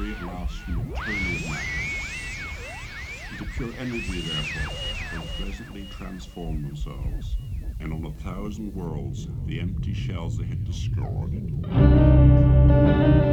free at last from the tyranny of matter. Into pure energy, therefore, they pleasantly transform themselves, and on 1,000 worlds, the empty shells they had discarded